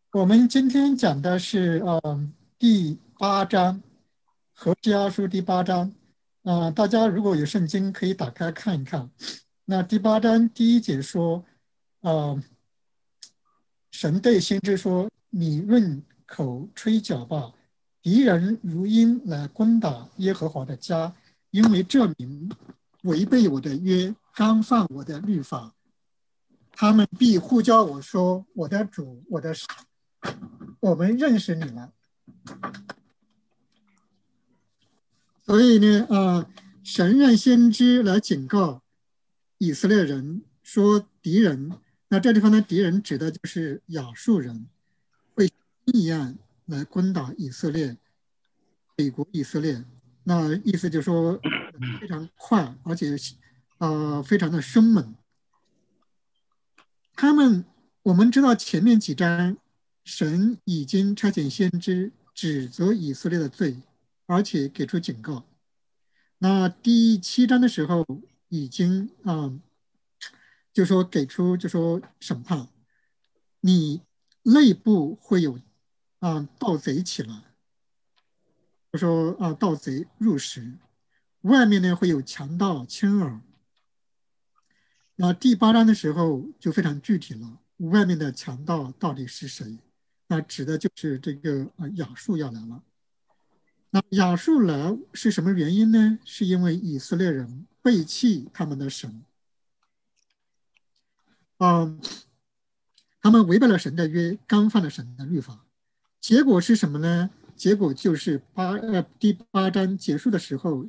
我们今天讲的是第八章《何西阿书》第八章。大家如果有圣经可以打开看一看。那第八章第一节说，呃，神对先知说：“你润口吹角吧，敌人如鹰来攻打耶和华的家，因为这民违背我的约，干犯我的律法，他们必呼叫我说：我的主，我的神，我们认识你了。”所以呢，神让先知来警告以色列人说，敌人，那这地方的敌人指的就是亚述人，会一样来攻打以色列，北国以色列。那意思就是说非常快，而且非常的凶猛。他们我们知道前面几章，神已经差遣先知指责以色列的罪，而且给出警告。那第七章的时候已经就说给出就说审判，你内部会有盗贼起来，就说盗贼入室，外面呢会有强盗侵耳。那第八章的时候就非常具体了，外面的强盗到底是谁？那指的就是这个亚述要来了。那亚述来是什么原因呢？是因为以色列人背弃他们的神。嗯，他们违背了神的约，干犯了神的律法。结果是什么呢？结果就是第八章结束的时候，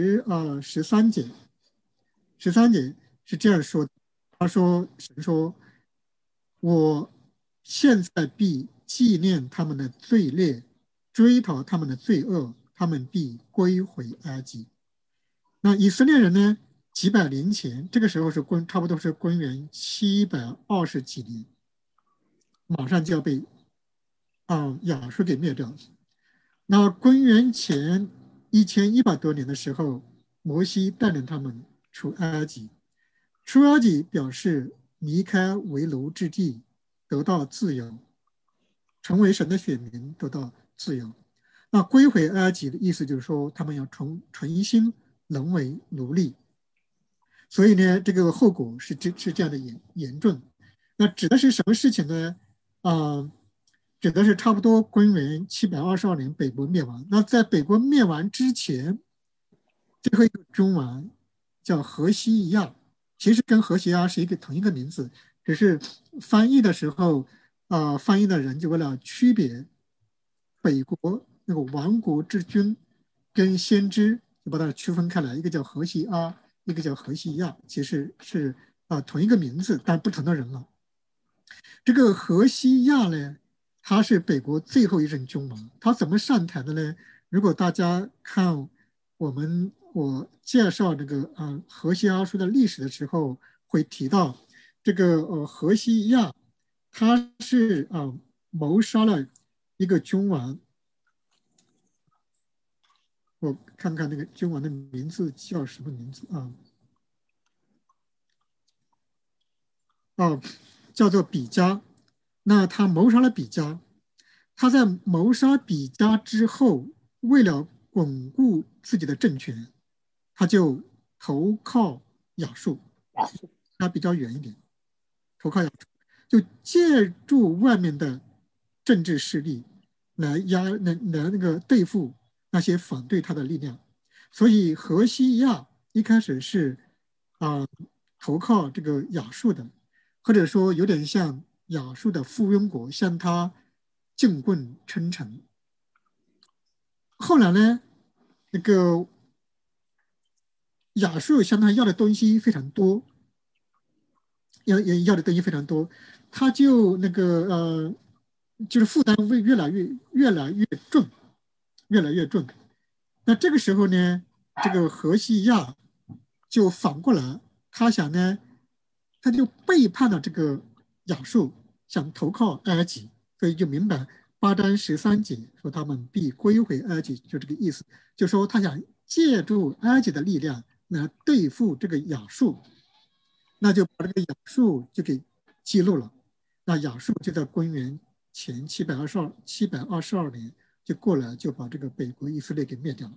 十三节是这样说的。他说：“神说，我现在必纪念他们的罪孽，追讨他们的罪恶，他们必归回埃及。”那以色列人呢？几百年前，这个时候是差不多是公元720几年，马上就要被亚述给灭掉。那公元前1100多年的时候，摩西带领他们出埃及。出埃及表示离开为奴之地，得到自由，成为神的选民，得到自由。那归回埃及的意思就是说，他们要重新沦为奴隶。所以呢，这个后果是这样的严重。那指的是什么事情呢？指的是差不多公元722年北国灭亡。那在北国灭亡之前，最后一个君王叫何西亚，其实跟何西阿是同一个名字，只是翻译的时候，翻译的人就为了区别北国那个亡国之君跟先知，就把它区分开来，一个叫何西阿，一个叫何西亚，其实是同一个名字，但不同的人了。这个何西亚呢，他是北国最后一任君王，他怎么上台的呢？如果大家看我介绍这个何西阿书的历史的时候，会提到这个何西亚，他是谋杀了一个君王。我看看那个君王的名字叫什么名字叫做比加。那他谋杀了比加，他在谋杀比加之后，为了巩固自己的政权，他就投靠亚述，他比较远一点，投靠亚述，就借助外面的政治势力来那个对付那些反对他的力量。所以何西亚一开始是啊、投靠这个亚述的，或者说有点像亚述的附庸国，向他进贡称臣。后来呢，那个亚述向他要的东西非常多，要的东西非常多，他就就是负担会越来越重，越来越重。那这个时候呢，这个何西亚就反过来，他想呢，他就背叛了这个亚述，想投靠埃及，所以就明白8章13节说他们必归回埃及，就这个意思，就说他想借助埃及的力量来对付这个亚述，那就把这个亚述就给激怒了。那亚述就在公元前722年就过来，就把这个北国以色列给灭掉了。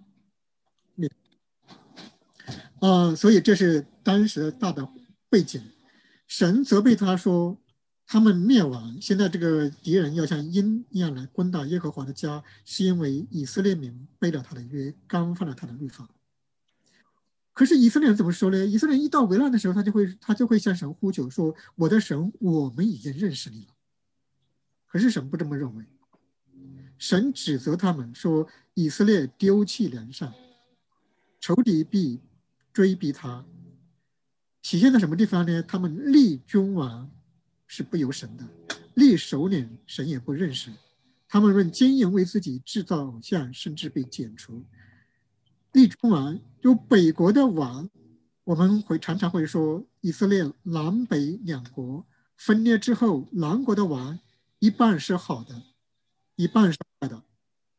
所以这是当时的大的背景。神责备他说，他们灭亡，现在这个敌人要像鹰一样来攻打耶和华的家，是因为以色列民背了他的约，干犯了他的律法。可是以色列人怎么说呢？以色列人一到危难的时候，他就会向神呼求说：“我的神，我们已经认识你了。”可是神不这么认为，神指责他们说：“以色列丢弃良善，仇敌必追逼他。”体现在什么地方呢？他们立君王是不由神的，立首领神也不认识。他们论奸淫为自己制造偶像，甚至被剪除。立君王就北国的王，我们常常会说，以色列南北两国分裂之后，南国的王一半是好的，一半是坏的。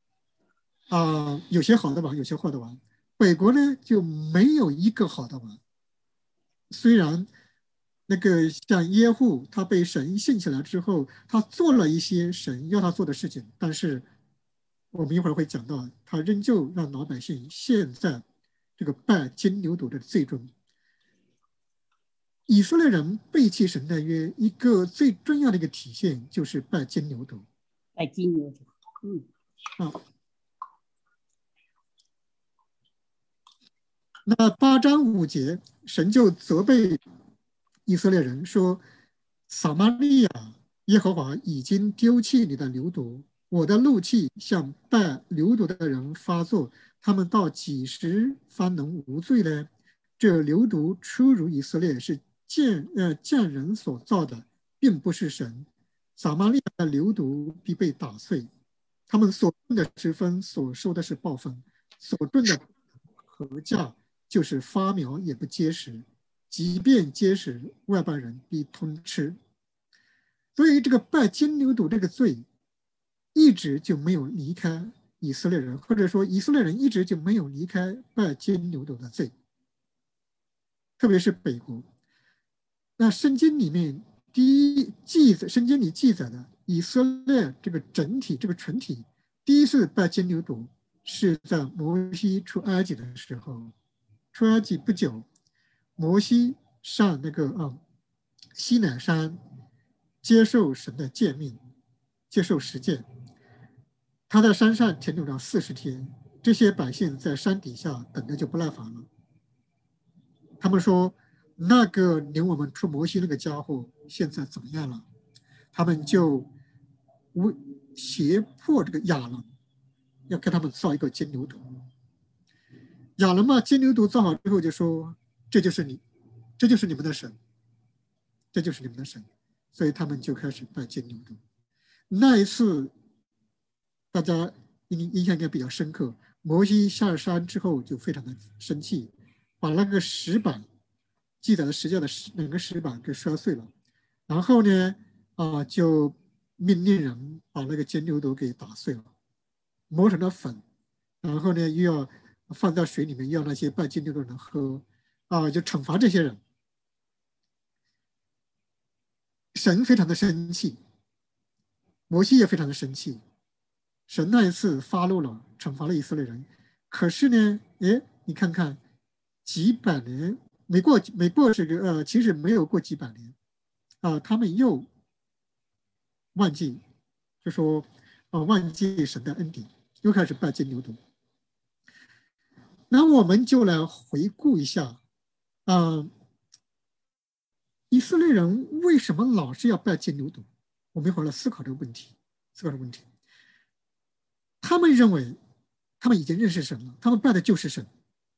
有些好的王，有些坏的王。北国呢就没有一个好的王。虽然那个像耶户，他被神兴起来之后，他做了一些神要他做的事情，但是我们一会儿会讲到，他仍旧让老百姓陷在这个拜金牛犊的罪中。以色列人背弃神的约，一个最重要的一个体现就是拜金牛犊。 拜金牛犊， 那8章5节，神就责备以色列人说：“撒玛利亚，耶和华已经丢弃你的牛犊，我的怒气向拜牛犊的人发作，他们到几时方能无罪呢？这牛犊出入以色列是匠人所造的，并不是神。撒玛利亚的牛犊必被打碎，他们所种的是分，所收的是暴风，所种的禾稼就是发苗也不结实，即便结实，外邦人必吞吃。所以这个拜金牛犊这个罪，一直就没有离开以色列人，或者说以色列人一直就没有离开拜金牛犊的罪，特别是北国。那圣经里面圣经里记载的以色列这个整体这个群体第一次拜金牛犊是在摩西出埃及的时候。出埃及不久，摩西上那个西乃山接受神的诫命，接受十诫。他在山上停留了40天，这些百姓在山底下等的就不耐烦了。他们说：“那个领我们出摩西那个家伙现在怎么样了？”他们就胁迫这个亚伦，要给他们造一个金牛犊。亚伦嘛，金牛犊造好之后就说：“这就是你们的神，这就是你们的神。”所以他们就开始拜金牛犊。那一次，大家印象应该比较深刻。摩西下山之后就非常的生气，把那个石板记载的十诫的2个石板给摔碎了，然后呢，就命令人把那个金牛犊给打碎了，磨成了粉，然后呢又要放在水里面，要那些拜金牛的人喝，就惩罚这些人。神非常的生气，摩西也非常的生气。神那一次发怒了，惩罚了以色列人。可是呢，你看看，几百年没过这个其实没有过几百年，他们又忘记，就说忘记神的恩典，又开始拜金牛犊。那我们就来回顾一下，以色列人为什么老是要拜金牛犊？我们一会儿来思考这个问题。他们认为他们已经认识神了，他们拜的就是神，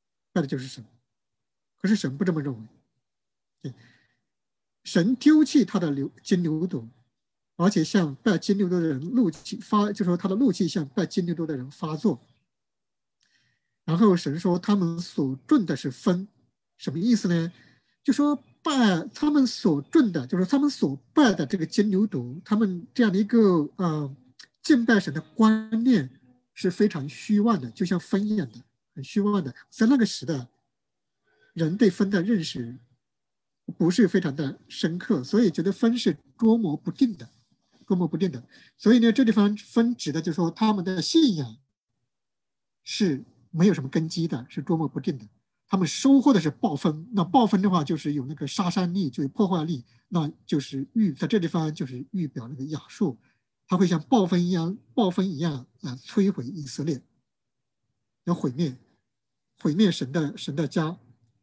可是神不这么认为。神丢弃他的金牛犊，而且向拜金牛犊的人就说他的怒气向拜金牛犊的人发作。然后神说他们所种的是分，什么意思呢？就说他们所种的，就是他们所拜的这个金牛犊，他们这样的一个敬拜神的观念是非常虚妄的，就像分一样的，很虚妄的。在那个时代，人对分的认识不是非常的深刻，所以觉得分是捉摸不定的。 多么不定的。所以呢，这地方分指的就是说他们的信仰是没有什么根基的，是多么不定的。他们收获的是暴风，那暴风的话就是有那个杀伤力，就有破坏力，那就是在这地方就是预表那个亚述，它会像暴风一样摧毁以色列，要毁灭神的家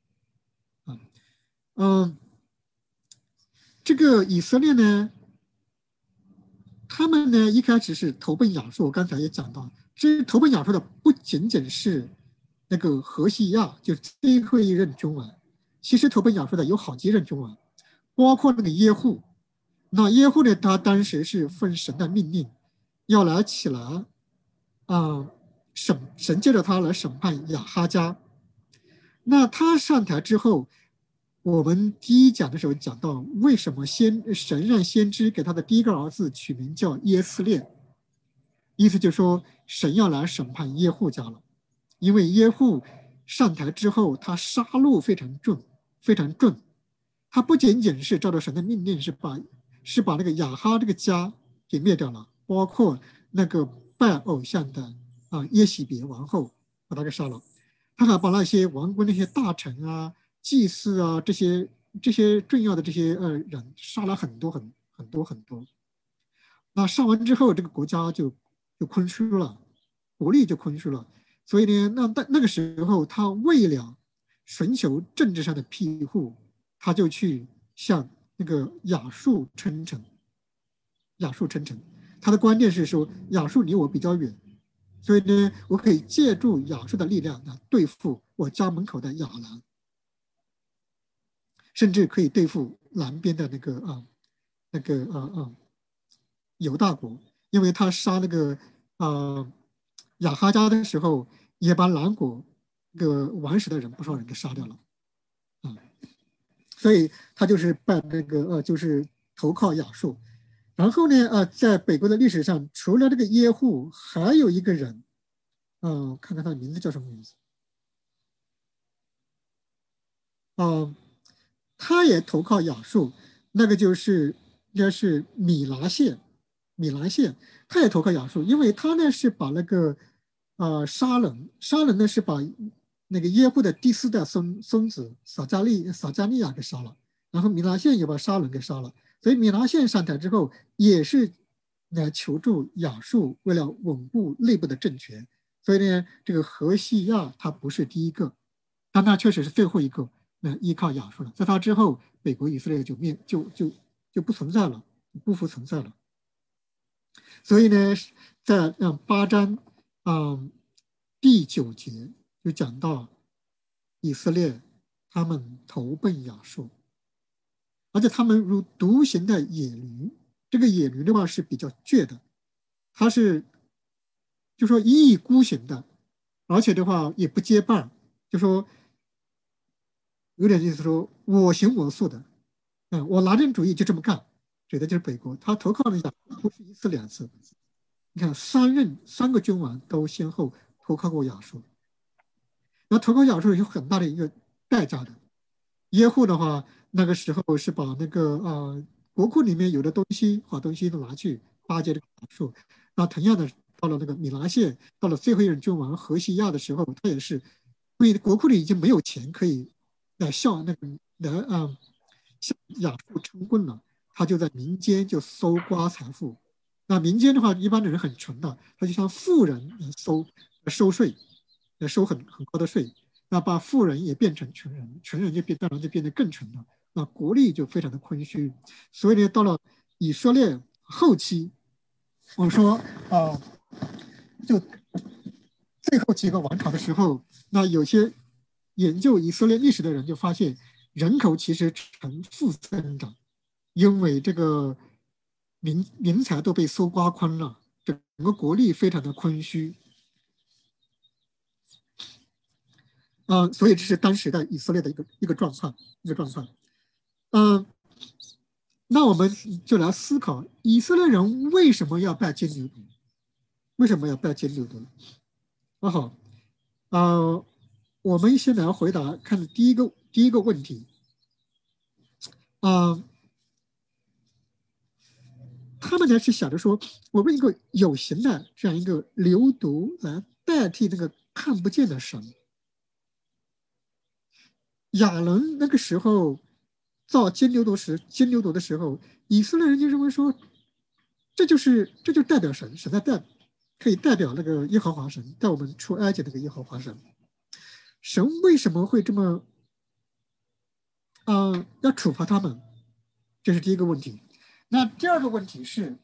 这个以色列呢，他们呢一开始是投奔亚述，我刚才也讲到，这投奔亚述的不仅仅是那个何西亚，就最后一任君王，其实投奔亚述的有好几任君王，包括那个耶户。那耶户呢，他当时是奉神的命令，要来起来神借着他来审判亚哈家。那他上台之后，我们第一讲的时候讲到，为什么神让先知给他的第一个儿子取名叫耶斯列，意思就是说神要来审判耶户家了，因为耶户上台之后，他杀戮非常重，他不仅仅是照着神的命令是把那个亚哈这个家给灭掉了，包括那个拜偶像的耶洗别王后把他给杀了，他还把那些王国那些大臣啊、祭司啊这些重要的这些人杀了很多。那杀完之后，这个国家就空虚了，国力就空虚了。所以呢，那个时候他为了寻求政治上的庇护，他就去向那个亚述称臣。他的观念是说，亚述离我比较远，所以呢，我可以借助亚述的力量来对付我家门口的亚兰，甚至可以对付南边的犹大国，因为他杀那个亚哈家的时候，也把南国那个王室的人不少人给杀掉了所以他就是就是投靠亚述。然后呢，在北国的历史上，除了这个耶户，还有一个人，看看他的名字叫什么名字？他也投靠亚述，那个就是应该是米拿谢，他也投靠亚述，因为他呢是把那个沙冷呢是把那个耶户的第4代孙子撒加利亚给杀了，然后米拿谢也把沙冷给杀了。所以米拿现上台之后，也是来求助亚述，为了稳固内部的政权。所以呢，这个何西亚他不是第一个，但他确实是最后一个依靠亚述了。在他之后，北国以色列就不存在了，不复存在了。所以呢，在8章第9节就讲到以色列他们投奔亚述。而且他们如独行的野驴，这个野驴的话是比较倔的，它是就说一意孤行的，而且的话也不结伴，就说有点意思说我行我素的，我拿定主意就这么干，指的就是北国，他投靠了亚述不是1次2次，你看3个君王都先后投靠过亚述，那投靠亚述有很大的一个代价的，耶户的话。那个时候是把那个国库里面有的好东西都拿去巴结这个亚述。那同样的，到了那个米拿现，到了最后一任君王何西亚的时候，他也是因为国库里已经没有钱可以向亚述称棍了，他就在民间就搜刮财富。那民间的话，一般的人很穷的，他就像富人收税，收很高的税，那把富人也变成穷人，穷人当然就变得更穷了。那国力就非常的空虚，所以呢，到了以色列后期，我说就最后几个王朝的时候，那有些研究以色列历史的人就发现，人口其实呈负增长，因为这个民财都被搜刮光了，整个国力非常的空虚。所以这是当时的以色列的一个状况。那我们就来思考，以色列人为什么要拜金牛犊？好，我们先来回答看第一个问题。 他们呢是想着说，我们一个有形的这样一个流犊来代替这个看不见的神。亚伦那个时候造金牛犊的时候，以色列人就认为说，这就代表神，神可以代表那个耶和华神，带我们出埃及那个耶和华神。神为什么会这么要处罚他们？这是第一个问题。那第二个问题是，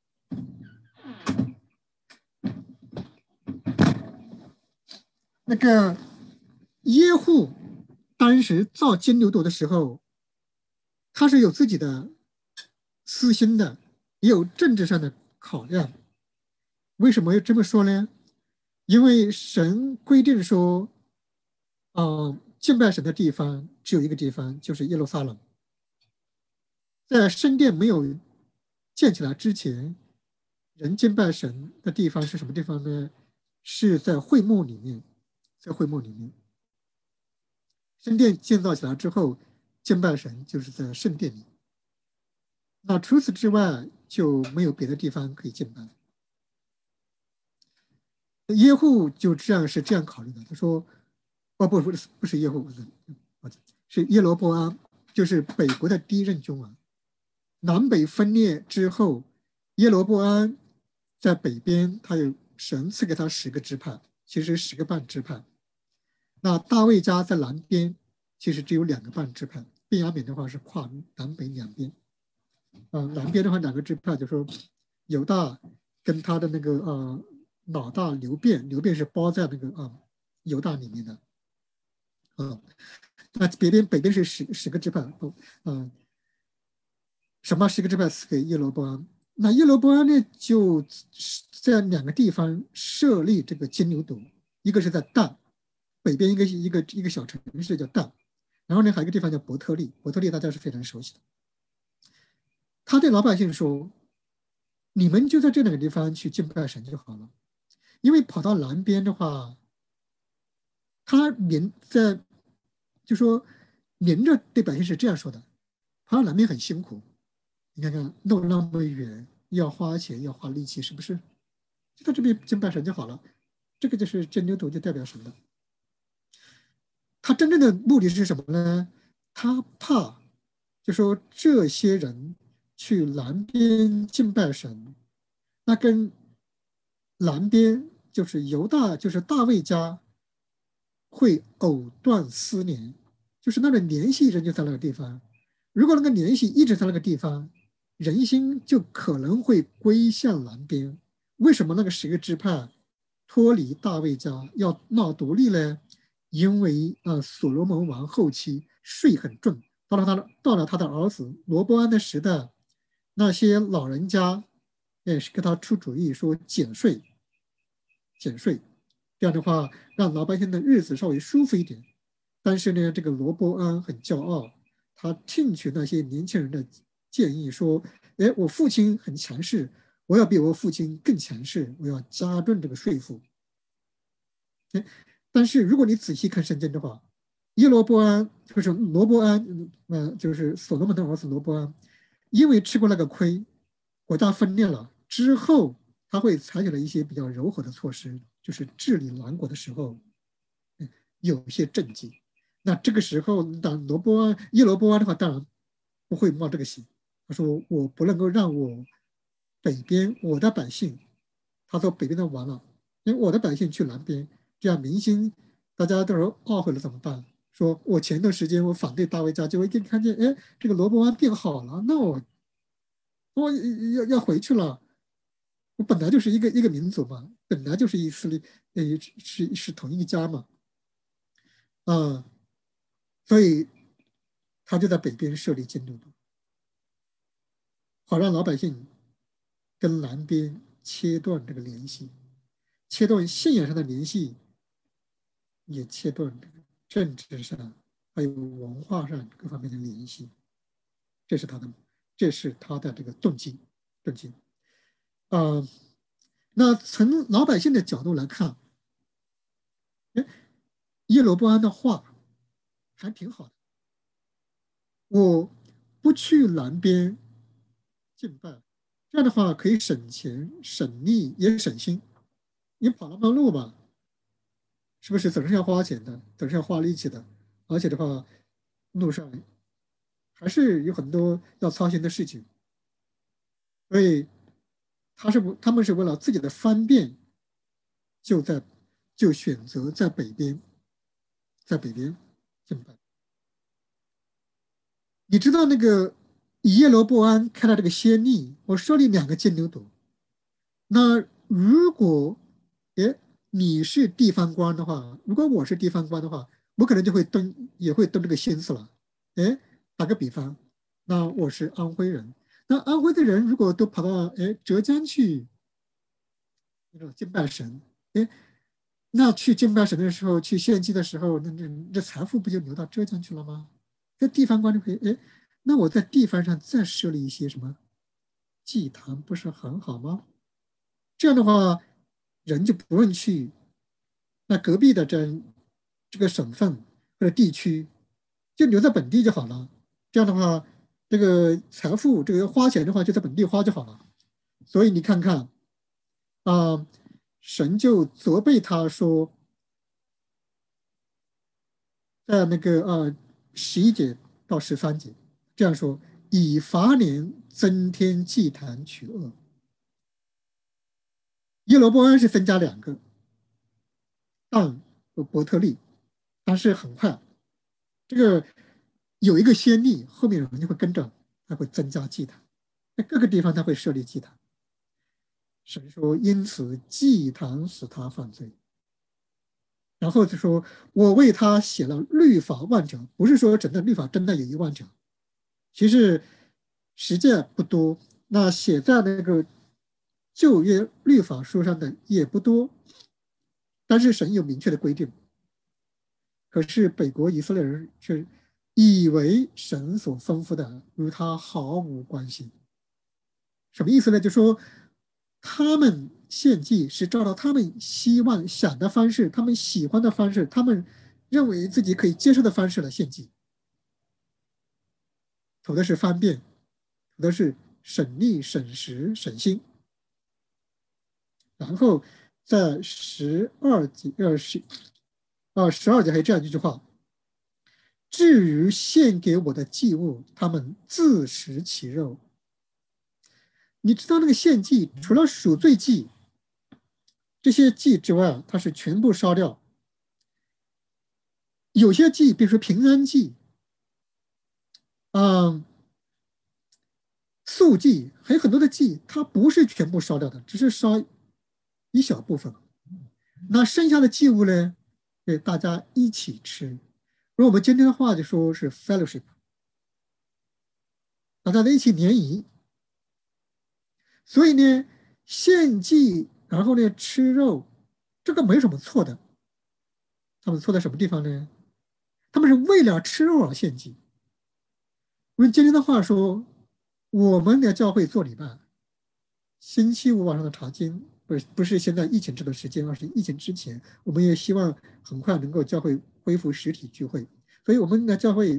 那个耶户当时造金牛犊的时候，他是有自己的私心的，也有政治上的考量。为什么要这么说呢？因为神规定说，敬拜神的地方只有一个地方，就是耶路撒冷。在圣殿没有建起来之前，人敬拜神的地方是什么地方呢？是在会幕里面，在会幕里面。圣殿建造起来之后，敬拜神就是在圣殿里。那除此之外就没有别的地方可以敬拜。耶户就这样考虑的，他说：“不是耶户，是耶罗波安，就是北国的第一任君王。南北分裂之后，耶罗波安在北边，他有神赐给他10个支派，其实10个半支派。那大卫家在南边，其实只有2个半支派。便雅悯的话是跨南北两边。南边的话2个支派，就说犹大跟他的那个老大流便是包在那个犹大里面的。那北边是10个支派。什么10个支派赐给耶罗波安？那耶罗波安呢，就在2个地方设立这个金牛犊，一个是在但，北边一个小城市叫但，然后呢还有一个地方叫伯特利，伯特利大家是非常熟悉的。他对老百姓说：“你们就在这2个地方去敬拜神就好了，因为跑到南边的话，他就说明着对百姓是这样说的：跑到南边很辛苦。”你看看弄那么远，要花钱，要花力气，是不是？就在这边敬拜神就好了。这个就是金牛犊就代表神的。他真正的目的是什么呢？他怕，就说这些人去南边敬拜神，那跟南边就是犹大，就是大卫家会藕断丝连，就是那个联系人就在那个地方。如果那个联系一直在那个地方，人心就可能会归向南边。为什么那个10个支派脱离大卫家要闹独立呢？因为所罗门王后期税很重，到了他的儿子罗波安的时代，那些老人家也是给他出主意说减税，这样的话让老百姓的日子稍微舒服一点。但是呢，这个罗波安很骄傲，他听取那些年轻人的建议说：“我父亲很强势，我要比我父亲更强势，我要加重这个税负。”但是如果你仔细看圣经的话，耶罗波安就是罗波安，就是所罗门的儿子罗波安，因为吃过那个亏，国家分裂了之后，他会采取了一些比较柔和的措施，就是治理南国的时候，有一些政绩。那这个时候，当耶罗波安的话，当然不会冒这个险。他说：“我不能够让我北边我的百姓，他说北边的完了，因为我的百姓去南边，这样民心大家到时候懊悔了怎么办？说我前段时间我反对大卫家，结果一看见，这个罗波安变好了，那我要回去了。我本来就是一个民族嘛，本来就是以色列，是同一个家嘛，所以他就在北边设立金牛犊，好让老百姓跟南边切断这个联系，切断信仰上的联系，也切断政治上还有文化上各方面的联系。这是他的这个动机。那从老百姓的角度来看，耶罗波安的话还挺好的。我不去南边敬拜， 这样的话可以省钱、省力也省心。你跑那么路嘛，是不是总是要花钱的，总是要花力气的？而且的话，路上还是有很多要操心的事情，所以他们是为了自己的方便，就在就选择在北边，在北边敬拜。你知道那个以耶罗波安开了这个先例，我设立2个金牛犊。那如果诶你是地方官的话，如果我是地方官的话，我可能就会也会动这个心思了。诶，打个比方，那我是安徽人，那安徽的人如果都跑到浙江去那种敬拜神，诶，那去敬拜神的时候，去献祭的时候，那财富不就流到浙江去了吗？这地方官就可以，诶，那我在地方上再设立一些什么祭坛，不是很好吗？这样的话，人就不用去那隔壁的这个省份或者地区，就留在本地就好了。这样的话，这个财富这个花钱的话就在本地花就好了。所以你看看啊，神就责备他说，在那个11节到13节这样说，以罚年增添祭坛取恶。耶罗波安是增加2个，但和伯特利，但是很快这个有一个先例，后面人就会跟着，他会增加祭坛，在各个地方他会设立祭坛。神说，因此祭坛使他犯罪。然后就说，我为他写了律法万条，不是说整个律法真的有1万条，其实实践不多，那写在那个旧约律法书上的也不多，但是神有明确的规定。可是北国以色列人却以为神所吩咐的与他毫无关系。什么意思呢？就说他们献祭是照到他们希望想的方式，他们喜欢的方式，他们认为自己可以接受的方式来献祭，图的是方便，图的是省力、省时、省心。然后在12节还有这样一句话：至于献给我的祭物，他们自食其肉。你知道那个献祭除了赎罪祭这些祭之外，它是全部烧掉。有些祭，比如说平安祭，素祭，还有很多的祭，它不是全部烧掉的，只是烧一小部分。那剩下的祭物呢，给大家一起吃。用我们今天的话就说是 fellowship， 大家在一起联谊。所以呢，献祭，然后呢吃肉，这个没什么错的。他们错在什么地方呢？他们是为了吃肉而献祭。用今天的话说，我们的教会做礼拜，星期五晚上的查经，不是现在疫情这段时间，而是疫情之前，我们也希望很快能够教会恢复实体聚会。所以我们的教会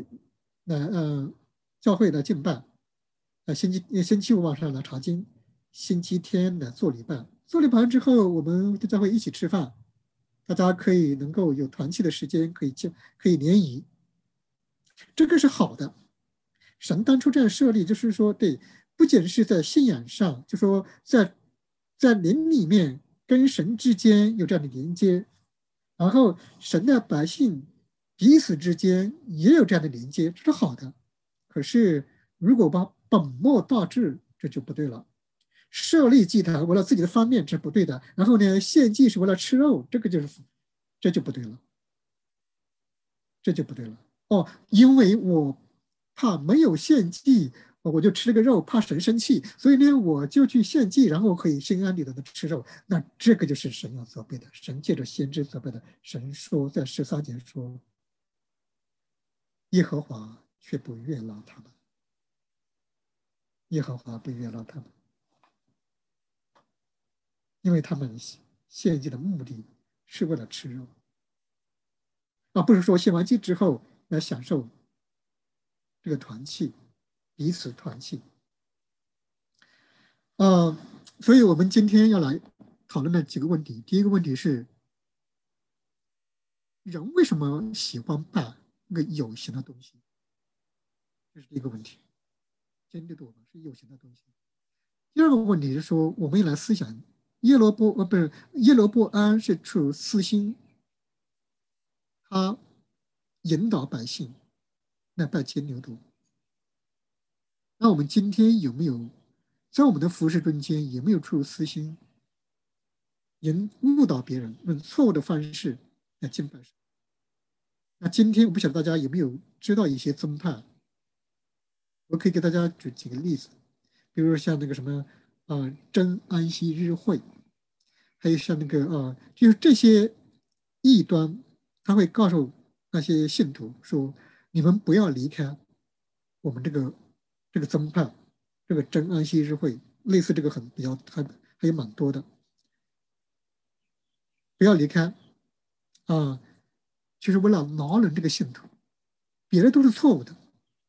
来敬拜，星期五晚上来查经，星期天来做礼拜。做礼拜完之后，我们的教会一起吃饭，大家可以能够有团契的时间，可以联谊，这个是好的。神当初这样设立，就是说，对，不仅是在信仰上，就说在灵里面跟神之间有这样的连接，然后神的百姓彼此之间也有这样的连接，这是好的。可是如果把本末倒置，这就不对了。设立祭坛为了自己的方便，这是不对的。然后呢，献祭是为了吃肉，这就不对了，这就不对了。哦，因为我怕没有献祭，我就吃了个肉，怕神生气，所以呢，我就去献祭，然后可以心安理得的吃肉。那这个就是神要责备的，神借着先知责备的。神说在13节说，耶和华却不悦纳他们，耶和华不悦纳他们，因为他们献祭的目的是为了吃肉，而不是说献完祭之后来享受这个团契，彼此团契。 所以我们今天要来讨论的几个问题。第一个问题是，人为什么喜欢拜那个有形的东西？这是第一个问题。坚定度是有形的东西。第二个问题是说，我们来思想耶罗波安是出私心，他引导百姓来拜金牛犊。那我们今天有没有在我们的服饰中间有没有出私心，误导别人，用错误的方式来敬拜神？那今天我不晓得大家有没有知道一些宗派，我可以给大家举几个例子，比如像那个什么真安息日会，还有像那个就是这些异端，他会告诉那些信徒说，你们不要离开我们这个宗派，这个真安息日会，类似这个还有蛮多的，不要离开就是为了挠人这个信徒，别的都是错误的。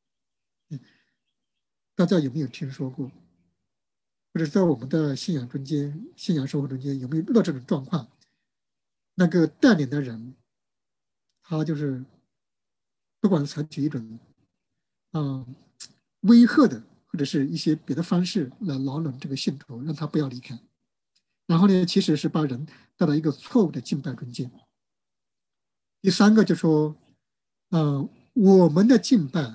大家有没有听说过？或者在我们的信仰中间、信仰生活中间有没有遇到这种状况？那个带领的人，他就是不管采取一种威吓的，或者是一些别的方式来牢笼这个信徒，让他不要离开。然后呢，其实是把人带到一个错误的敬拜中间。第三个就说，我们的敬拜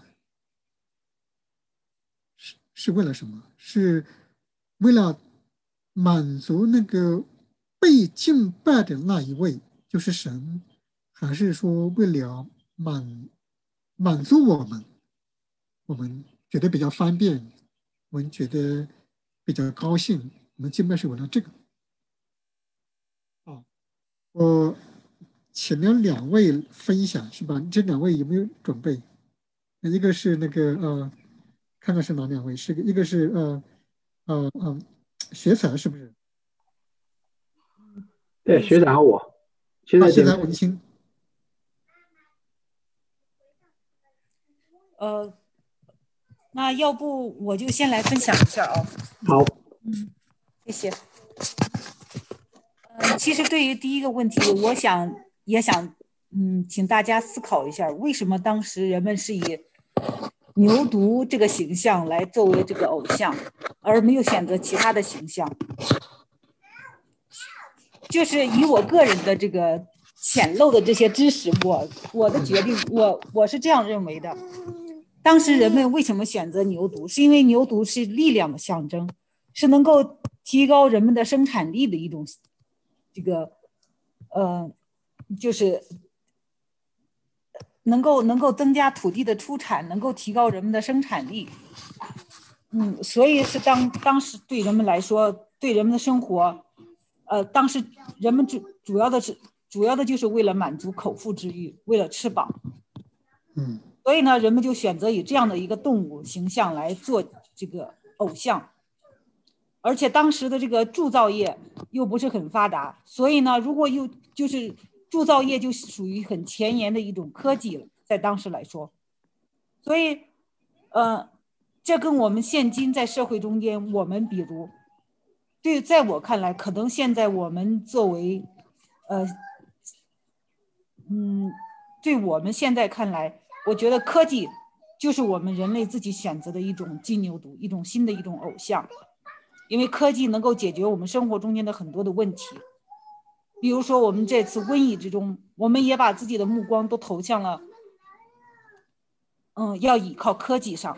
是为了什么？是为了满足那个被敬拜的那一位，就是神，还是说为了满足我们觉得比较方便，我们觉得比较高兴，我们敬拜是为了这个？我请了两位分享，是吧？这两位有没有准备？一个是那个看看是哪两位？一个是学才是不是？ 对，学长和我现在学才文清。 那要不我就先来分享一下啊。 好， 谢谢。其实对于第一个问题，也想请大家思考一下，为什么当时人们是以牛犊这个形象来作为这个偶像，而没有选择其他的形象？就是以我个人的这个浅陋的这些知识，我的决定，我是这样认为的。当时人们为什么选择牛犊？是因为牛犊是力量的象征，是能够提高人们的生产力的一种这个就是能够增加土地的出产，能够提高人们的生产力。所以是当时对人们来说，对人们的生活，当时人们主要的就是为了满足口腹之欲，为了吃饱。所以呢，人们就选择以这样的一个动物形象来做这个偶像。而且当时的这个铸造业又不是很发达，所以呢，如果又就是铸造业就属于很前沿的一种科技了，在当时来说。所以这跟我们现今在社会中间，我们比如在我看来，可能现在我们作为对我们现在看来，我觉得科技就是我们人类自己选择的一种金牛犊，一种新的一种偶像。因为科技能够解决我们生活中间的很多的问题，比如说我们这次瘟疫之中，我们也把自己的目光都投向了要依靠科技上。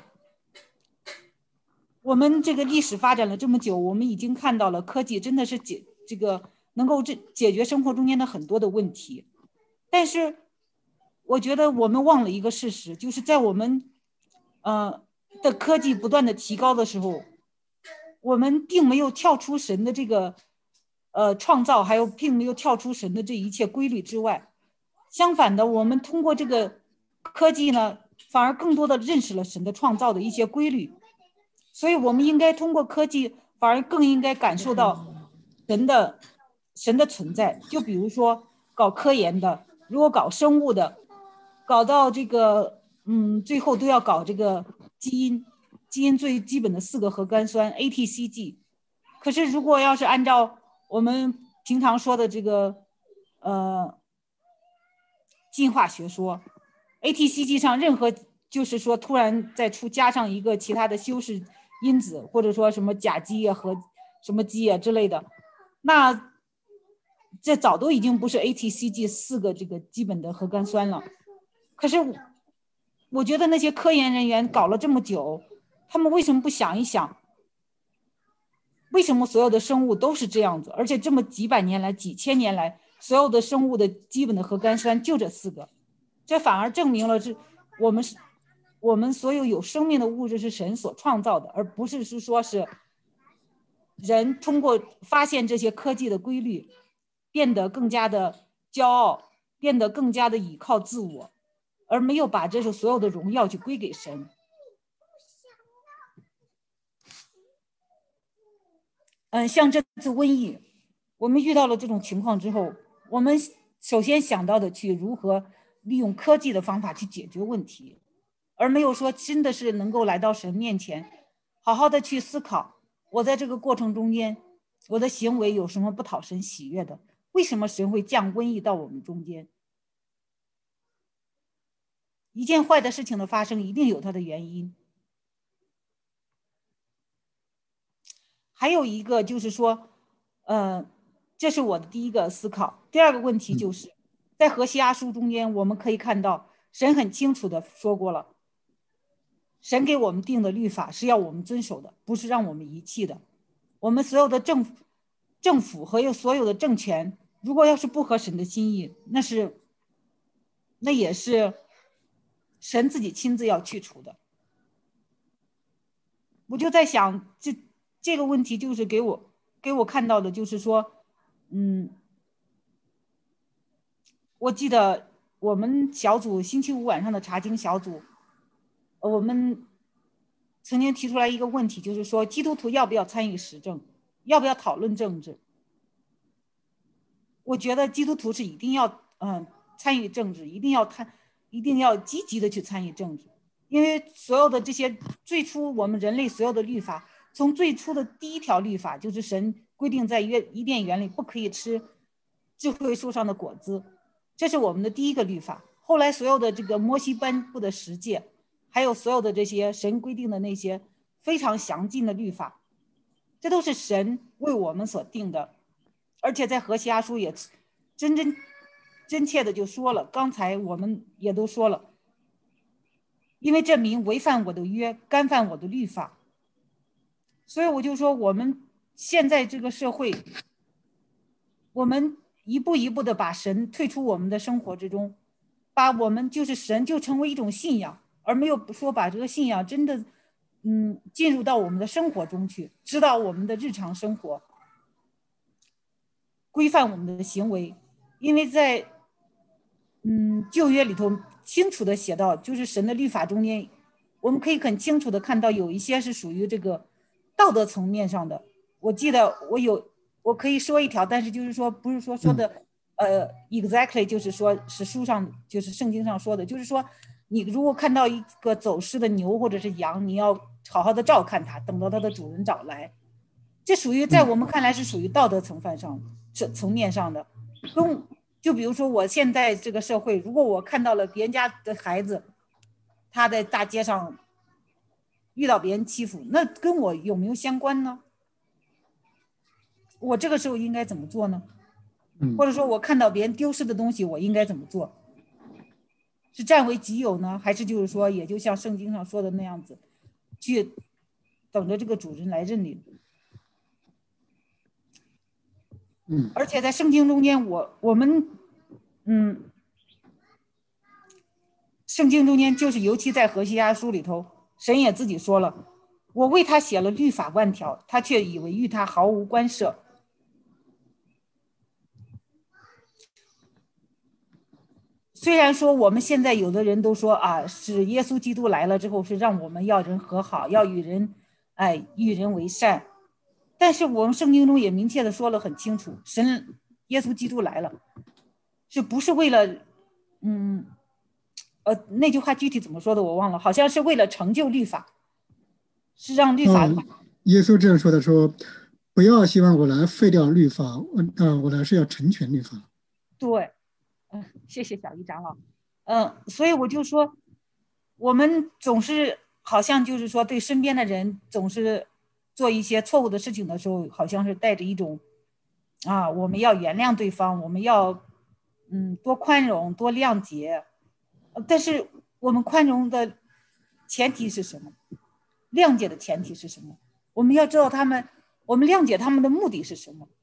我们这个历史发展了这么久，我们已经看到了科技真的是能够解决生活中间的很多的问题。但是我觉得我们忘了一个事实，就是在我们的科技不断的提高的时候，我们并没有跳出神的这个创造，还有并没有跳出神的这一切规律之外。相反的，我们通过这个科技呢，反而更多的认识了神的创造的一些规律。所以我们应该通过科技，反而更应该感受到神的存在。就比如说搞科研的，如果搞生物的，搞到这个最后都要搞这个基因最基本的4个核苷酸 ATCG， 可是如果要是按照我们平常说的这个进化学说 ，ATCG 上任何就是说突然再加上一个其他的修饰因子，或者说什么甲基啊和什么基啊之类的，那这早都已经不是 ATCG 4个这个基本的核苷酸了。可是我觉得那些科研人员搞了这么久，他们为什么不想一想，为什么所有的生物都是这样子，而且这么几百年来、几千年来，所有的生物的基本的核苷酸就这4个，这反而证明了我们所有有生命的物质是神所创造的，而不是说是人通过发现这些科技的规律，变得更加的骄傲，变得更加的倚靠自我，而没有把这所有的荣耀去归给神。像这次瘟疫，我们遇到了这种情况之后，我们首先想到的去如何利用科技的方法去解决问题，而没有说真的是能够来到神面前，好好的去思考，我在这个过程中间，我的行为有什么不讨神喜悦的？为什么神会降瘟疫到我们中间？一件坏的事情的发生，一定有它的原因。还有一个就是说，这是我的第一个思考。第二个问题就是，在何西阿书中间，我们可以看到，神很清楚的说过了，神给我们定的律法是要我们遵守的，不是让我们遗弃的。我们所有的政府和所有的政权，如果要是不合神的心意，那也是神自己亲自要去除的。我就在想，这个问题就是给我看到的，就是说，我记得我们小组星期五晚上的查经小组，我们曾经提出来一个问题，就是说基督徒要不要参与时政，要不要讨论政治？我觉得基督徒是一定要参与政治，一定要积极的去参与政治，因为所有的这些最初我们人类所有的律法，从最初的第一条律法就是神规定在伊甸园里不可以吃智慧树上的果子，这是我们的第一个律法。后来所有的这个摩西颁布的十诫，还有所有的这些神规定的那些非常详尽的律法，这都是神为我们所定的。而且在何西阿书也真切的就说了，刚才我们也都说了，因为这民违反我的约，干犯我的律法。所以我就说，我们现在这个社会，我们一步一步的把神退出我们的生活之中，把我们就是神就成为一种信仰，而没有说把这个信仰真的进入到我们的生活中去，指导我们的日常生活，规范我们的行为。因为在旧约里头清楚的写到，就是神的律法中间，我们可以很清楚的看到有一些是属于这个道德层面上的。我记得我可以说一条，但是就是说不是说的exactly， 就是说是书上就是圣经上说的，就是说你如果看到一个走失的牛或者是羊，你要好好的照看它，等到它的主人找来。这属于在我们看来是属于道德层面上的。就比如说我现在这个社会，如果我看到了别人家的孩子他在大街上遇到别人欺负，那跟我有没有相关呢？我这个时候应该怎么做呢？或者说我看到别人丢失的东西，我应该怎么做？是占为己有呢，还是就是说也就像圣经上说的那样子，去等着这个主人来认领？而且在圣经中间，我们圣经中间就是尤其在何西阿书里头，神也自己说了，我为他写了律法万条，他却以为与他毫无关涉。虽然说我们现在有的人都说啊，是耶稣基督来了之后是让我们要人和好，要与人为善，但是我们圣经中也明确的说了很清楚，神耶稣基督来了，是不是为了那句话具体怎么说的我忘了，好像是为了成就律法，是让律法耶稣这样说的，说不要希望我来废掉律法，我来是要成全律法。 对，谢谢小姨长老。所以我就说，我们总是好像就是说，对身边的人总是做一些错误的事情的时候，好像是带着一种我们要原谅对方，我们要多宽容、多谅解。但是我们宽容的前提是什么？谅解的前提是什么？我们要知道我们谅解他们的目的是什么？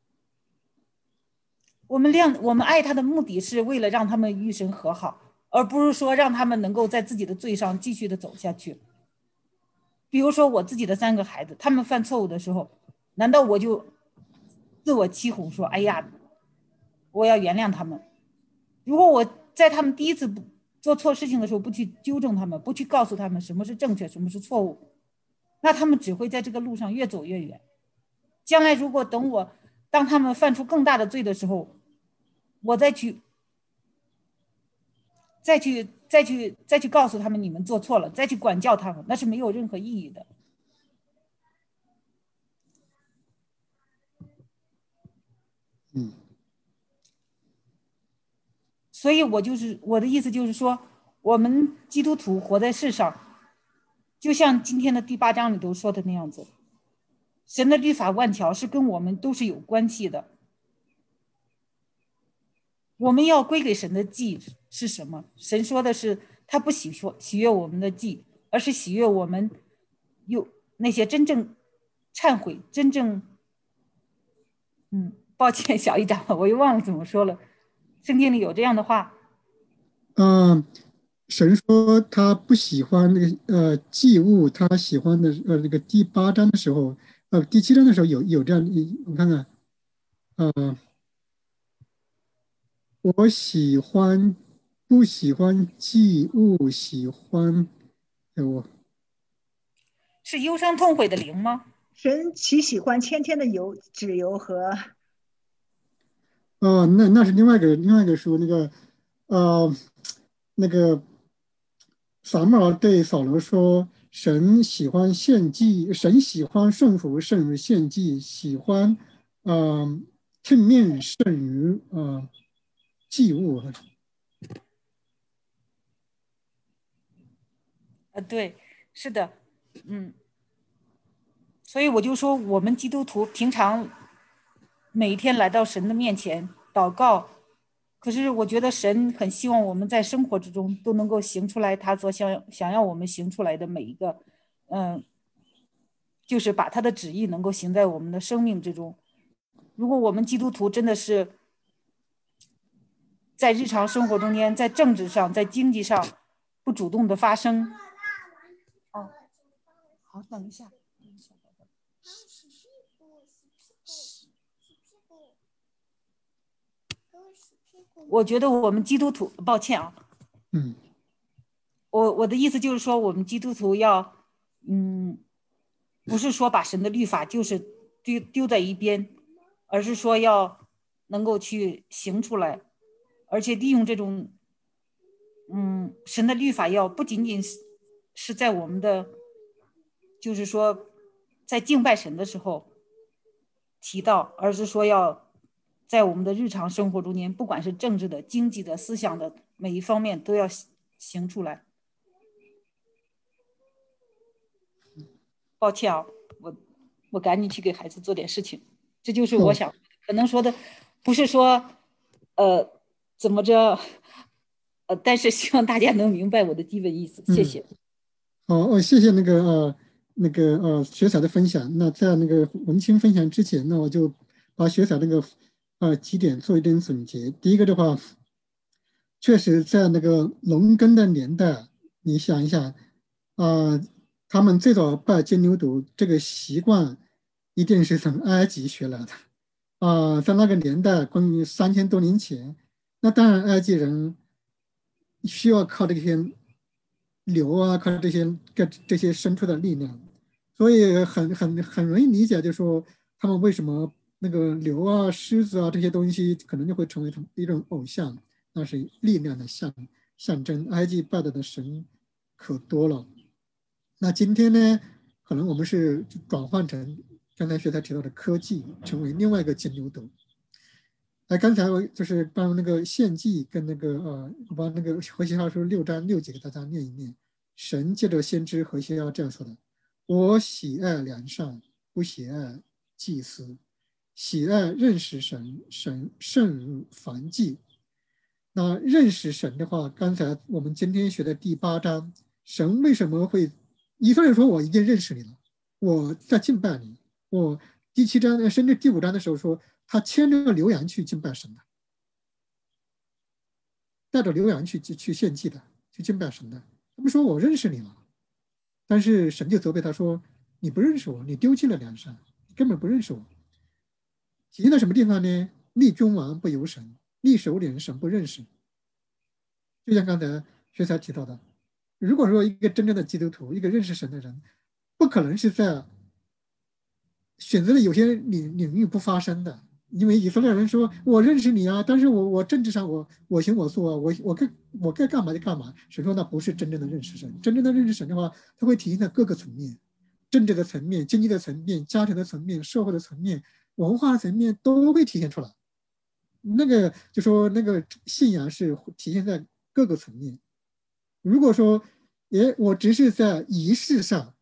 我们爱他的目的是为了让他们与神和好，而不是说让他们能够在自己的罪上继续的走下去。比如说我自己的3个孩子，他们犯错误的时候，难道我就自我欺哄说，哎呀，我要原谅他们？如果我在他们第一次做错事情的时候不去纠正他们，不去告诉他们什么是正确，什么是错误，那他们只会在这个路上越走越远。将来如果当他们犯出更大的罪的时候，我再去告诉他们你们做错了，再去管教他们，那是没有任何意义的。所以我的意思就是说，我们基督徒活在世上，就像今天的第8章里头说的那样子，神的律法万条是跟我们都是有关系的。我们要归给神的祭是什么？神说的是他不喜悦我们的祭，而是喜悦我们有那些真正忏悔、真正抱歉，小姨长，我又忘了怎么说了。圣经里有这样的话。 神说他不喜欢那个祭物，他喜欢的那个第8章的时候，第7章的时候有这样，我看看，我不喜欢祭物，喜欢我是忧伤痛悔的灵吗？ 神岂喜欢天天的脂油和那是另外一个书，那个撒母耳对扫罗说，神喜欢献祭，神喜欢顺服胜于献祭，喜欢听命胜于祭物。 对，是的，所以我就说，我们基督徒平常每一天来到神的面前祷告，可是我觉得神很希望我们在生活之中都能够行出来他所想要我们行出来的每一个，就是把他的旨意能够行在我们的生命之中。如果我们基督徒真的是在日常生活中间，在政治上，在经济上不主动的发声，好，等一下。我觉得我们基督徒，抱歉啊，我的意思就是说，我们基督徒要，不是说把神的律法就是丢在一边，而是说要能够去行出来，而且利用这种，神的律法要不仅仅是在我们的，就是说，在敬拜神的时候提到，而是说要在我们的日常生活中间，不管是政治的、经济的、思想的每一方面都要行出来。抱歉啊，我赶紧去给孩子做点事情，这就是我想可能说的，不是说怎么着，但是希望大家能明白我的基本意思，谢谢。 谢谢学彩的分享。那在那个文清分享之前，那我就把学彩那个几点做一点总结。第一个的话，确实在那个农耕的年代，你想一想，他们最早拜金牛犊这个习惯，一定是从埃及学来的。在那个年代，关于3000多年前，那当然埃及人需要靠这些牛啊，靠这些牲畜的力量，所以很容易理解，就是说他们为什么那个牛啊、狮子啊这些东西可能就会成为一种偶像，那是力量的象征。埃及拜的神可多了。那今天呢，可能我们是转换成刚才学才提到的科技成为另外一个金牛斗。刚才我就是把那个献祭跟那个我把那个何西阿书6章6节给大家念一念。神借着先知何西阿这样说的：我喜爱良善，不喜爱祭司，喜爱认识神，神胜于燔祭。那认识神的话，刚才我们今天学的第8章，神为什么会以色列人说我已经认识你了，我在敬拜你。我第7章甚至第5章的时候说，他牵着牛羊去敬拜神的，带着牛羊去献祭的，去敬拜神的。他们说我认识你了，但是神就责备他说，你不认识我，你丢弃了良善，你根本不认识我。体现在什么地方呢？立君王不由神，立首领神不认识。就像刚才学才提到的，如果说一个真正的基督徒，一个认识神的人，不可能是在选择的有些领域不发生的。因为以色列人说我认识你啊，但是我政治上我行我素啊，我该干嘛就干嘛。神说那不是真正的认识神。真正的认识神的话，它会体现在各个层面，政治的层面、经济的层面、家庭的层面、社会的层面、文化的层面都会体现出来。那个就说那个信仰是体现在各个层面。如果说我只是在仪式上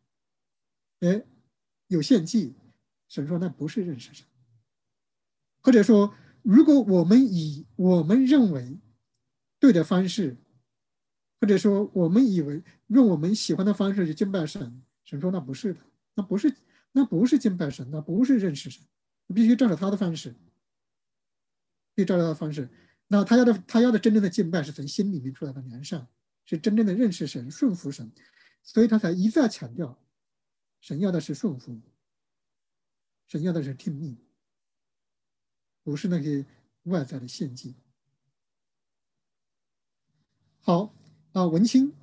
有献祭，神说那不是认识神。或者说如果我们以我们认为对的方式，或者说我们以为用我们喜欢的方式去敬拜神，神说那不是的，那不是敬拜神，那不是认识神，必须照着他的方式，必须照着他的方式。那他要的真正的敬拜是从心里面出来的良善，是真正的认识神、顺服神，所以他才一再强调，神要的是顺服，神要的是听命，不是那些外在的献祭。好文清。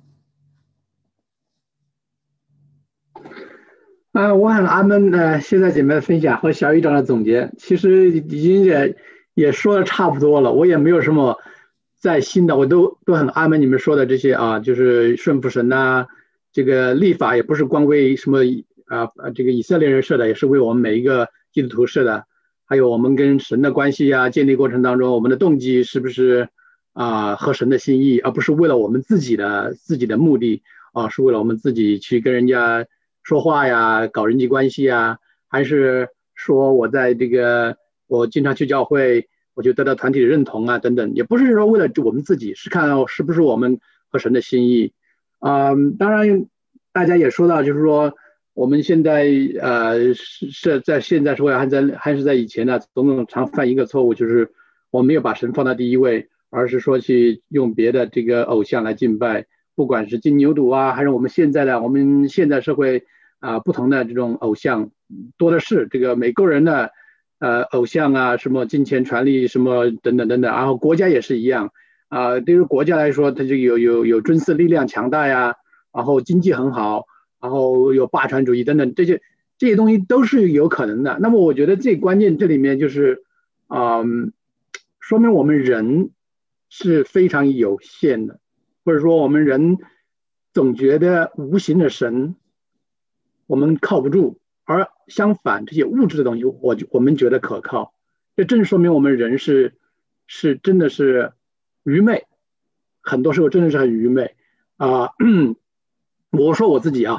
我很阿门现在姐妹的分享和小雨长的总结，其实已经也说的差不多了，我也没有什么在新的，我都很阿门你们说的这些啊，就是顺服神呐，这个立法也不是光为什么这个以色列人设的，也是为我们每一个基督徒设的。还有我们跟神的关系建立过程当中，我们的动机是不是合神的心意，而不是为了我们自己的目的是为了我们自己去跟人家说话呀，搞人际关系呀，还是说我经常去教会，我就得到团体的认同啊等等，也不是说为了我们自己，是看到是不是我们合神的心意。当然大家也说到，就是说我们现在是在现在社会还是在以前呢，总统常犯一个错误，就是我们没有把神放到第一位，而是说去用别的这个偶像来敬拜，不管是金牛犊啊，还是我们现在社会不同的这种偶像多的是，这个每个人的偶像啊，什么金钱、权力什么等等等等，然后国家也是一样对于国家来说，它就有军事力量强大呀，然后经济很好，然后有霸权主义等等，这些东西都是有可能的。那么我觉得最关键这里面就是说明我们人是非常有限的，或者说我们人总觉得无形的神我们靠不住，而相反这些物质的东西我们觉得可靠。这正说明我们人是真的是愚昧，很多时候真的是很愚昧我说我自己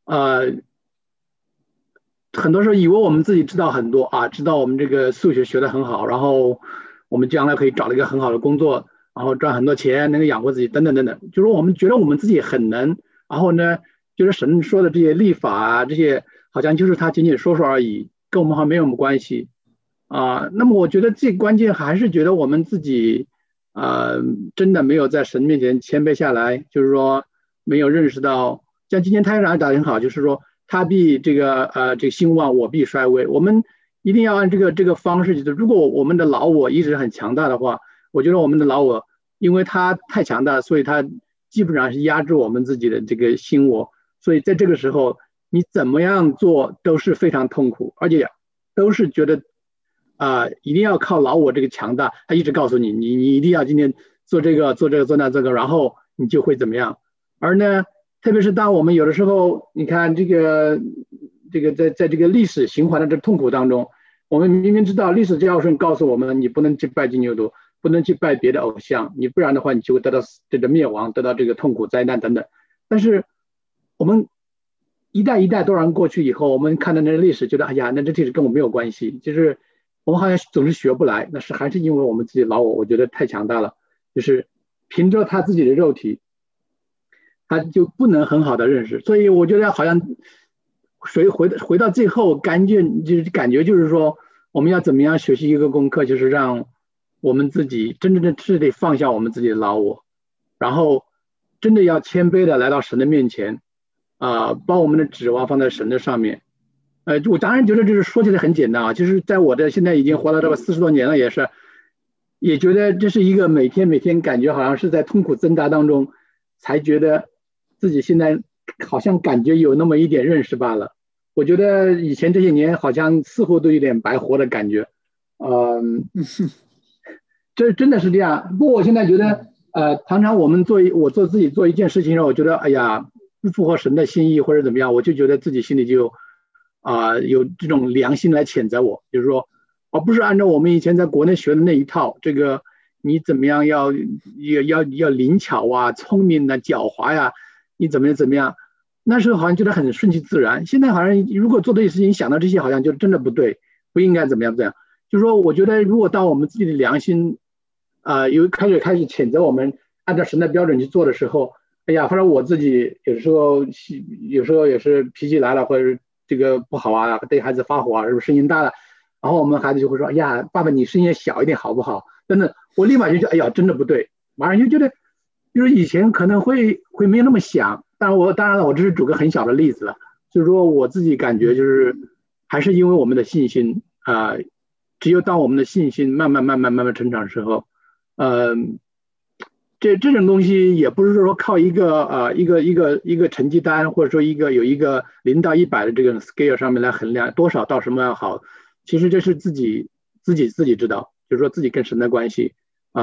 很多时候以为我们自己知道很多知道我们这个数学学得很好，然后我们将来可以找到一个很好的工作，然后赚很多钱，能够养活自己等等等等，就是我们觉得我们自己很能，然后呢就是神说的这些立法这些好像就是他仅仅说说而已，跟我们好像没有什么关系那么我觉得最关键还是觉得我们自己真的没有在神面前谦卑下来，就是说没有认识到，像今天太上打得很好，就是说他必这个兴旺，我必衰微。我们一定要按这个方式，就是如果我们的老我一直很强大的话，我觉得我们的老我因为他太强大，所以他基本上是压制我们自己的这个新我，所以在这个时候你怎么样做都是非常痛苦，而且都是觉得一定要靠老我这个强大，他一直告诉你一定要今天做这个做那这个，然后你就会怎么样。而呢特别是当我们有的时候你看这个这个在这个历史循环的这痛苦当中，我们明明知道历史教训告诉我们，你不能去拜金牛犊，不能去拜别的偶像，你不然的话，你就会得到这个灭亡，得到这个痛苦、灾难等等。但是我们一代一代多少人过去以后，我们看到那历史，觉得哎呀，那这历史跟我没有关系，就是我们好像总是学不来，那是还是因为我们自己老我觉得太强大了，就是凭着他自己的肉体，他就不能很好的认识。所以我觉得好像回到最后，感觉就是说，我们要怎么样学习一个功课，就是让我们自己真正的是得放下我们自己的老我，然后真的要谦卑的来到神的面前，把我们的指望放在神的上面。我当然觉得这是说起来很简单啊，就是在我的现在已经活了这么40多年了，也觉得这是一个每天感觉好像是在痛苦挣扎当中，才觉得自己现在好像感觉有那么一点认识罢了。我觉得以前这些年好像似乎都有点白活的感觉，这真的是这样。不过我现在觉得，常常我自己做一件事情，让我觉得哎呀不符合神的心意或者怎么样，我就觉得自己心里就有这种良心来谴责我，就是说，而不是按照我们以前在国内学的那一套，这个你怎么样要灵巧啊、聪明啊、狡猾呀，你怎么样。那时候好像觉得很顺其自然，现在好像如果做这些事情，想到这些好像就真的不对，不应该怎么样。就是说，我觉得如果当我们自己的良心开始谴责我们按照神的标准去做的时候，哎呀，反正我自己有时候也是脾气来了，或者是这个不好啊，对孩子发火啊，是不是声音大了？然后我们孩子就会说，哎呀，爸爸你声音小一点好不好？真的，我立马就觉得，哎呀，真的不对，马上就觉得，就是以前可能会没有那么想。当然了，我这是举个很小的例子了，就是说我自己感觉就是还是因为我们的信心只有当我们的信心慢慢成长的时候，这种东西也不是说靠一个成绩单，或者说有一个0到100的这个 scale 上面来衡量多少到什么样好，其实这是自己知道，就是说自己跟神的关系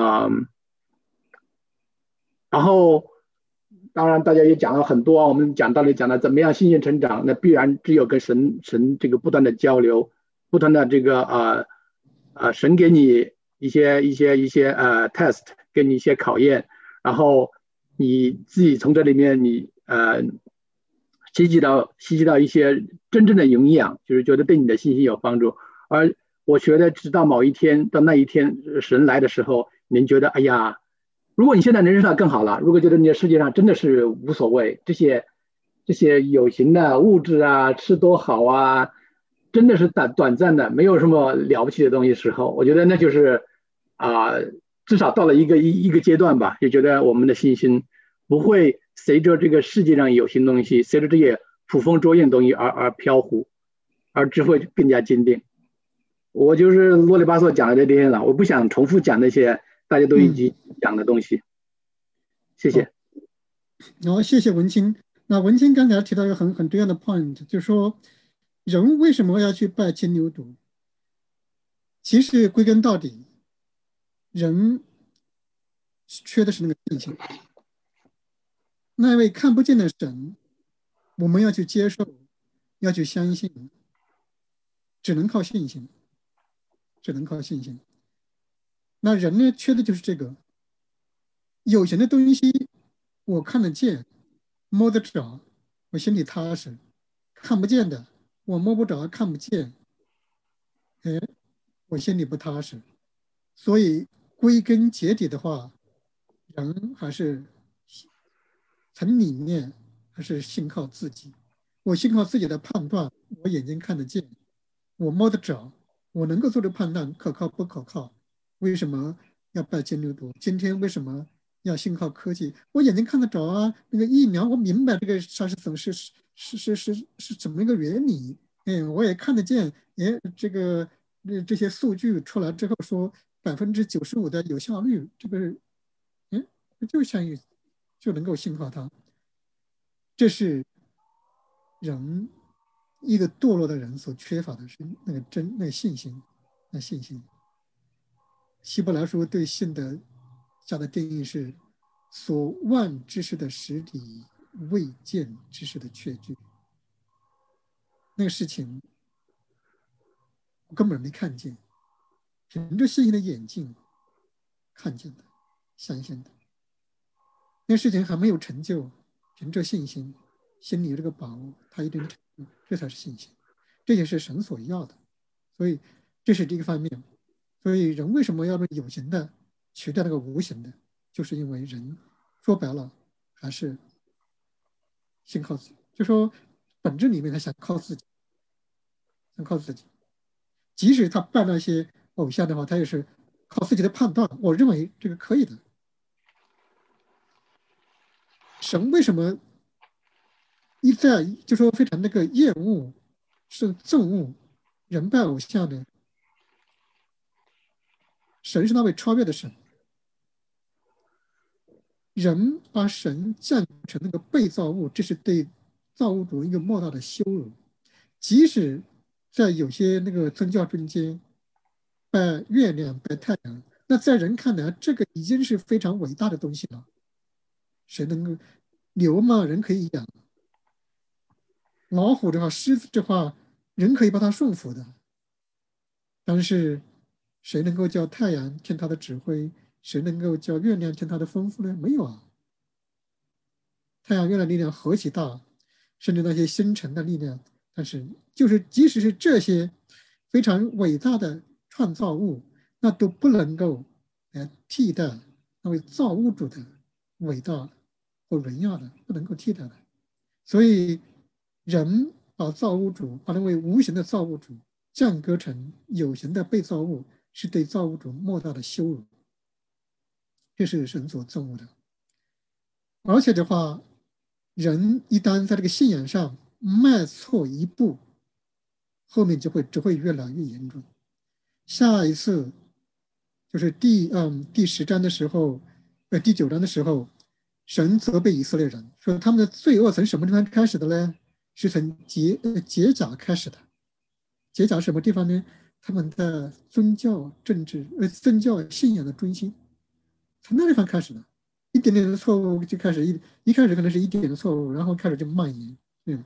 然后当然大家也讲了很多，我们讲道理讲了怎么样信心成长，那必然只有跟神这个不断的交流，不断的这个神给你一些test， 给你一些考验，然后你自己从这里面你吸取到一些真正的营养，就是觉得对你的信心有帮助。而我觉得直到某一天，到那一天神来的时候，您觉得哎呀，如果你现在能认识到更好了，如果觉得你的世界上真的是无所谓，这些有形的物质啊，吃多好啊，真的是短暂的，没有什么了不起的东西的时候，我觉得那就是至少到了一个阶段吧，就觉得我们的信心不会随着这个世界上有形东西，随着这些捕风捉影的东西而飘忽，而只会更加坚定。我就是啰里吧嗦讲了这些了，我不想重复讲那些大家都已经讲的东西。谢谢。 然后谢谢文清。那文清刚才提到一个很重要的 point， 就是说人为什么要去拜金牛犊？其实归根到底，人缺的是那个信心。那位看不见的神，我们要去接受，要去相信，只能靠信心，只能靠信心。那人呢，缺的就是这个有形的东西，我看得见，摸得着，我心里踏实；看不见的，我摸不着，看不见，我心里不踏实。所以归根结底的话，人还是从里面还是信靠自己。我信靠自己的判断，我眼睛看得见，我摸得着，我能够做出判断，可靠不可靠？为什么要拜金牛犊？今天为什么要信靠科技？我眼睛看得着啊，那个疫苗我明白这个它是怎么是怎么一个原理，我也看得见，这些数据出来之后说95%的有效率，这个就相于就能够信靠它。这是人一个堕落的人所缺乏的是那个信心，那信心。希伯来书对信的下的定义是所望之事的实底，未见之事的确据。 那个事情我根本没看见，凭着信心的眼睛看见的，相信的。那个事情还没有成就，凭着信心，心里有这个把握，它一定成就，这才是信心，这也是神所要的。所以这是这个方面。所以人为什么要用有形的取代那个无形的，就是因为人说白了还是先靠自己，就说本质里面他想靠自己，想靠自己。即使他拜那些偶像的话，他也是靠自己的判断，我认为这个可以的。神为什么一再就说非常那个厌恶是憎恶人拜偶像呢？神是那位超越的神，人把神降成那个被造物，这是对造物主一个莫大的羞辱。即使在有些那个宗教中间拜月亮、拜太阳，那在人看来，这个已经是非常伟大的东西了。谁能够牛嘛，人可以养；老虎的话，狮子的话，人可以把它驯服的。但是谁能够叫太阳听他的指挥？谁能够叫月亮听他的吩咐呢？没有啊。太阳、月亮力量何其大，甚至那些星辰的力量，但是就是即使是这些非常伟大的创造物，那都不能够来替代那位造物主的伟大或荣耀的，不能够替代的。所以人把造物主，把那位无形的造物主降格成有形的被造物，是对造物主莫大的羞辱。这是神所憎恶的。而且的话，人一旦在这个信仰上迈错一步，后面只会越来越严重。下一次就是第10章的时候，第9章的时候，神责备以色列人说，他们的罪恶从什么地方开始的呢？是从结甲开始的。结甲什么地方呢？他们的宗教信仰的中心，从那地方开始的。一点点的错误就开始一开始可能是一点点的错误，然后开始就蔓延。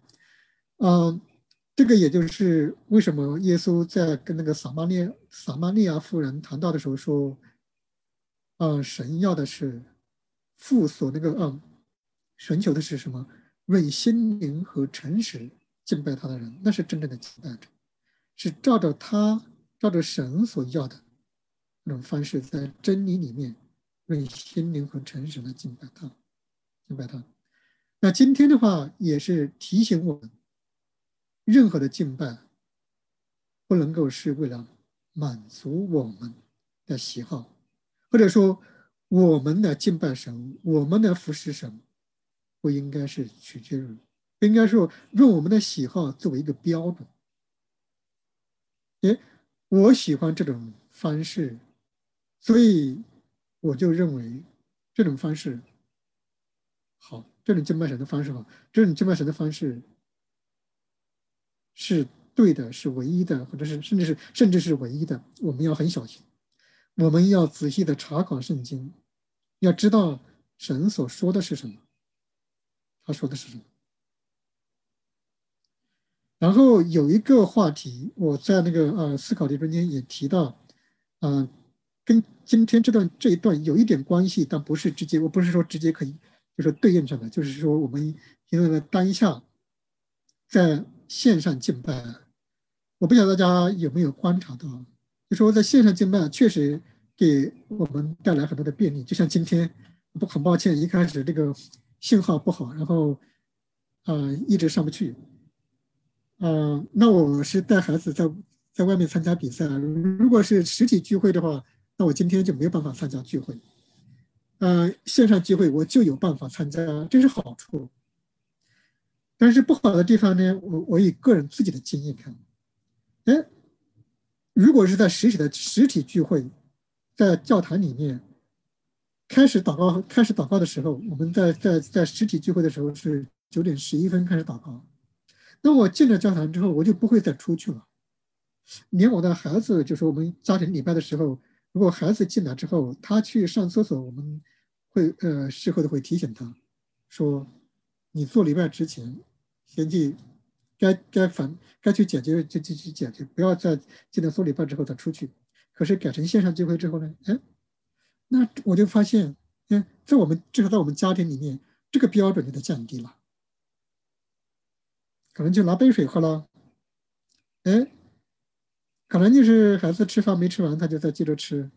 这个也就是为什么耶稣在跟那个撒玛利亚妇人谈到的时候说，神要的是父所那个寻求的是什么？为心灵和诚实敬拜他的人，那是真正的敬拜者，是照着神所要的那种方式，在真理里面为心灵和诚实的敬拜他。那今天的话也是提醒我们，任何的敬拜不能够是为了满足我们的喜好，或者说我们的敬拜神，我们的服侍神，不应该是取决于，不应该说用我们的喜好作为一个标准。我喜欢这种方式，所以我就认为这种方式好，这种敬拜神的方式好，这种敬拜神的方式是对的，是唯一的，或者是甚至是唯一的。我们要很小心，我们要仔细的查考圣经，要知道神所说的是什么，他说的是什么。然后有一个话题，我在那个思考题中间也提到，跟今天这一段有一点关系，但不是直接，我不是说直接可以就是对应上的，就是说我们现在的当下在线上敬拜，我不晓得大家有没有观察到，就说在线上敬拜确实给我们带来很多的便利，就像今天很抱歉一开始这个信号不好，然后一直上不去。那我是带孩子在外面参加比赛，如果是实体聚会的话，那我今天就没有办法参加聚会。线上聚会我就有办法参加，这是好处。但是不好的地方呢，我以个人自己的经验看，如果是在实体聚会，在教堂里面开始祷告的时候，我们在实体聚会的时候是9点11分开始祷告。那我进了教堂之后，我就不会再出去了。连我的孩子，就是我们家庭礼拜的时候，如果孩子进来之后，他去上厕所，我们会事后的会提醒他，说你做礼拜之前，先去该去解决就去解决，不要在进了送礼拜之后再出去。可是改成线上聚会之后呢，那我就发现，至少在我们家庭里面，这个标准就在降低了，可能就拿杯水喝了，可能就是孩子吃饭没吃完，他就再接着吃，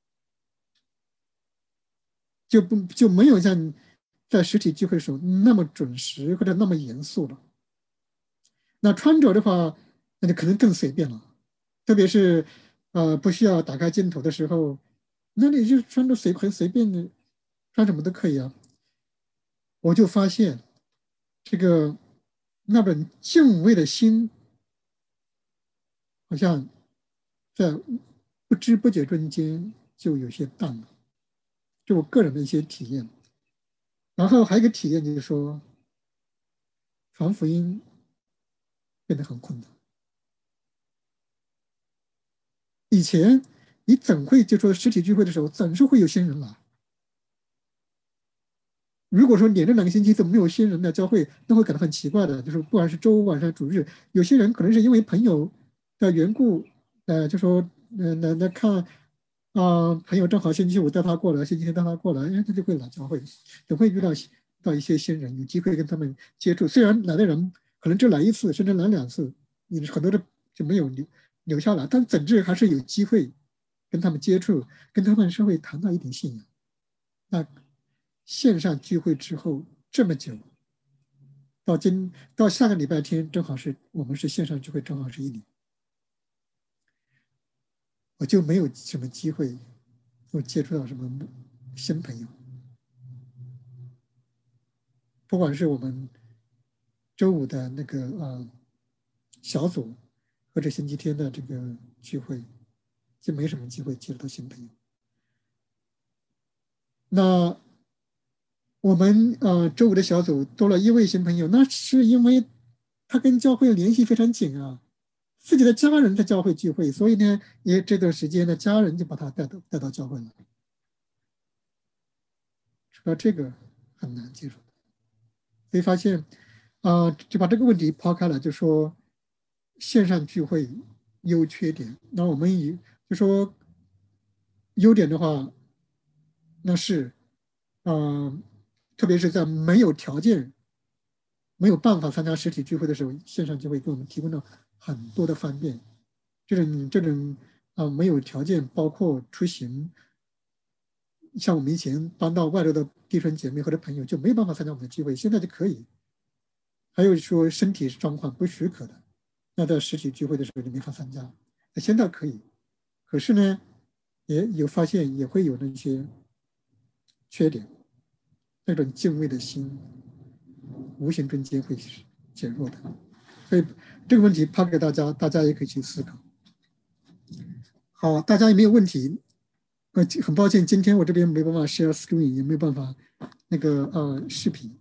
就没有像在实体聚会的时候那么准时或者那么严肃了。那穿着的话，那就可能更随便了，特别是不需要打开镜头的时候，那你就穿着很随便的，穿什么都可以啊。我就发现这个那本敬畏的心，好像在不知不觉中间就有些淡了，就我个人的一些体验。然后还有一个体验就是说，传福音变得很困难。以前你怎会就说实体聚会的时候，总是会有新人来。如果说连着2个星期都没有新人来教会，那会感到很奇怪的。就是不管是周五晚上、主日，有些人可能是因为朋友的缘故，就说来看朋友正好星期五带他过来，星期天带他过来，他就会来教会，总会遇到一些新人，有机会跟他们接触。虽然来的人可能只来1次，甚至来2次，你很多的就没有留下来，但总之还是有机会跟他们接触，跟他们稍微谈到一点信仰。那线上聚会之后这么久，到下个礼拜天，正好是我们是线上聚会，正好是1年，我就没有什么机会又接触到什么新朋友。不管是我们周五的那个小组，或者星期天的这个聚会，就没什么机会接触到新朋友。那我们周五的小组多了1位新朋友，那是因为他跟教会联系非常紧啊，自己的家人在教会聚会，所以呢，也这段时间呢，家人就把他带到教会了。说这个很难接受，所以发现就把这个问题抛开了，就说线上聚会优缺点。那我们就说优点的话，那是特别是在没有条件、没有办法参加实体聚会的时候，线上聚会给我们提供了很多的方便。这种没有条件，包括出行，像我们以前搬到外头的弟兄姐妹或者朋友就没有办法参加我们的聚会，现在就可以。还有说身体状况不许可的，那在实体聚会的时候就没法参加，那现在可以。可是呢，也有发现也会有那些缺点，那种敬畏的心无形中间会减弱的。所以这个问题抛给大家，大家也可以去思考。好，大家有没有问题？很抱歉，今天我这边没办法 share screen，也没有办法那个视频。